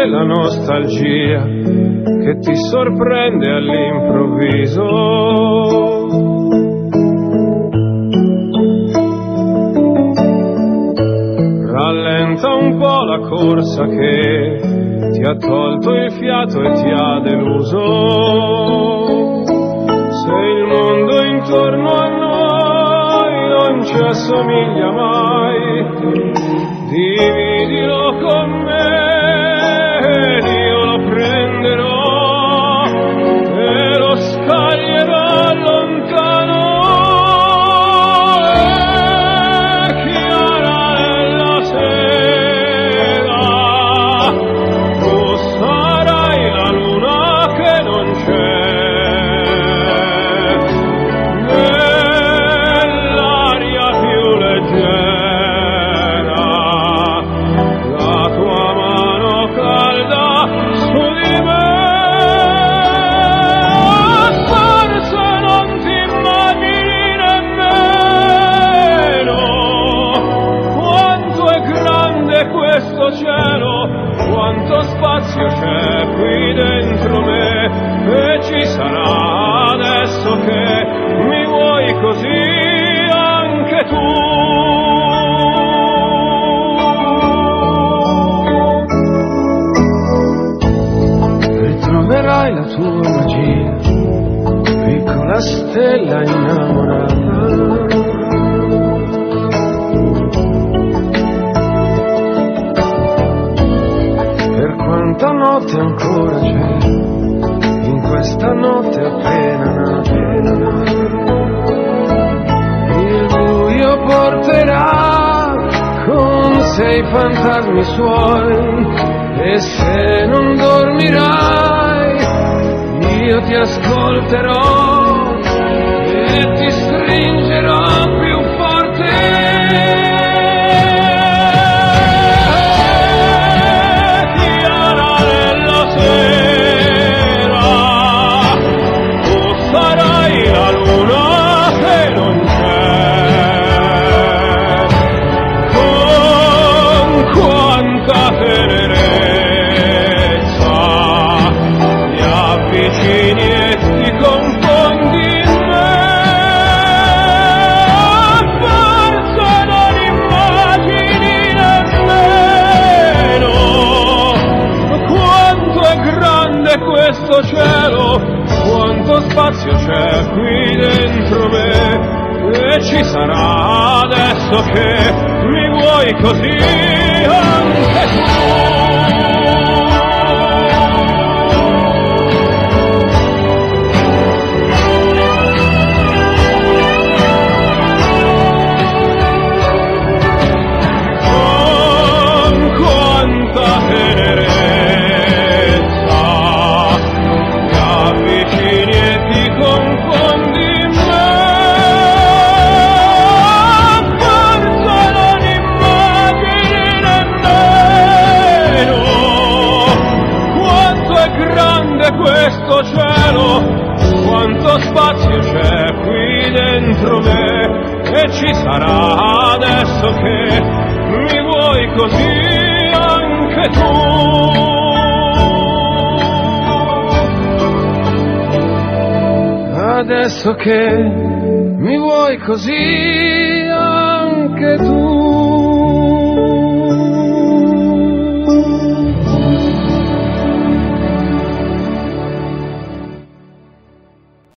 la nostalgia che ti sorprende all'improvviso. Rallenta un po' la corsa che ti ha tolto il fiato e ti ha deluso. Se il mondo intorno a noi non ci assomiglia mai, dividilo con me ed io lo prenderò e lo scaglierò lontano. È chiara nella sera, tu sarai la luna che non c'è. Nell'aria più leggera, la tua mano calda su di me. Forse non ti immagini nemmeno quanto è grande questo cielo, quanto spazio c'è qui dentro me, e ci sarà adesso che mi vuoi così anche tu. Ritroverai la tua magia, piccola stella innamorata. Per quanta notte ancora c'è, in questa notte appena nata, il buio porterà con sé i fantasmi suoi, e se non dormirai io ti ascolterò e ti stringerò più forte. Questo cielo, quanto spazio c'è qui dentro me, e ci sarà adesso che mi vuoi così anche tu. Questo cielo, quanto spazio c'è qui dentro me, e ci sarà adesso che mi vuoi così anche tu. Adesso che mi vuoi così anche tu.